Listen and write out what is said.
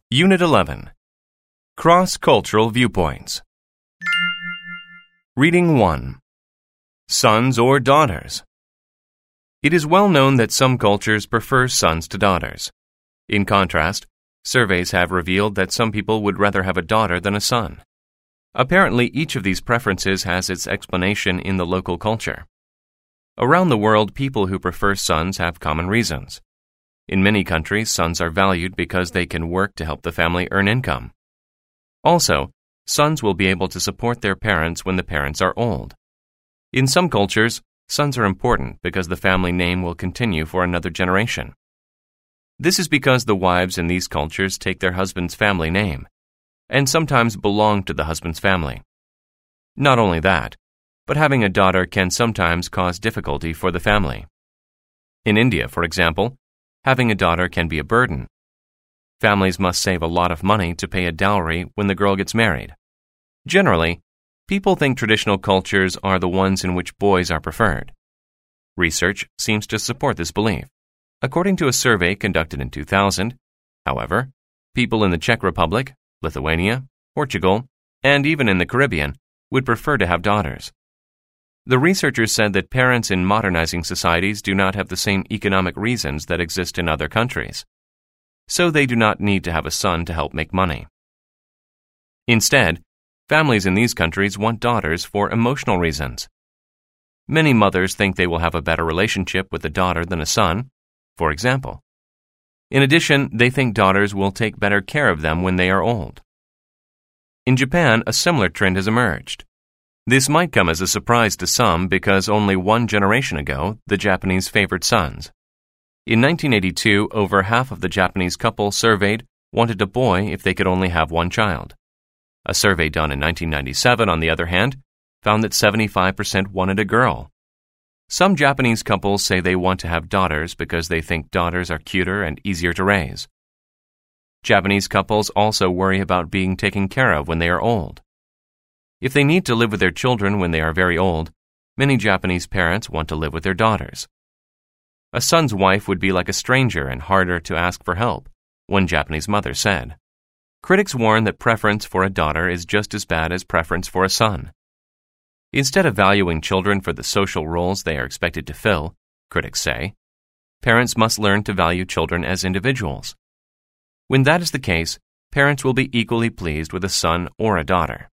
Unit 11. Cross-Cultural Viewpoints. Reading 1. Sons or daughters. It is well known that some cultures prefer sons to daughters. In contrast, surveys have revealed that some people would rather have a daughter than a son. Apparently, each of these preferences has its explanation in the local culture. Around the world, people who prefer sons have common reasons. In many countries, sons are valued because they can work to help the family earn income. Also, sons will be able to support their parents when the parents are old. In some cultures, sons are important because the family name will continue for another generation. This is because the wives in these cultures take their husband's family name, and sometimes belong to the husband's family. Not only that, but having a daughter can sometimes cause difficulty for the family. In India, for example, having a daughter can be a burden. Families must save a lot of money to pay a dowry when the girl gets married. Generally, people think traditional cultures are the ones in which boys are preferred. Research seems to support this belief. According to a survey conducted in 2000, however, people in the Czech Republic, Lithuania, Portugal, and even in the Caribbean would prefer to have daughters. The researchers said that parents in modernizing societies do not have the same economic reasons that exist in other countries, so they do not need to have a son to help make money. Instead, families in these countries want daughters for emotional reasons. Many mothers think they will have a better relationship with a daughter than a son, for example. In addition, they think daughters will take better care of them when they are old. In Japan, a similar trend has emerged. This might come as a surprise to some because only one generation ago, the Japanese favored sons. In 1982, over half of the Japanese couple surveyed wanted a boy if they could only have one child. A survey done in 1997, on the other hand, found that 75% wanted a girl. Some Japanese couples say they want to have daughters because they think daughters are cuter and easier to raise. Japanese couples also worry about being taken care of when they are old. If they need to live with their children when they are very old, many Japanese parents want to live with their daughters. A son's wife would be like a stranger and harder to ask for help, one Japanese mother said. Critics warn that preference for a daughter is just as bad as preference for a son. Instead of valuing children for the social roles they are expected to fill, critics say, parents must learn to value children as individuals. When that is the case, parents will be equally pleased with a son or a daughter.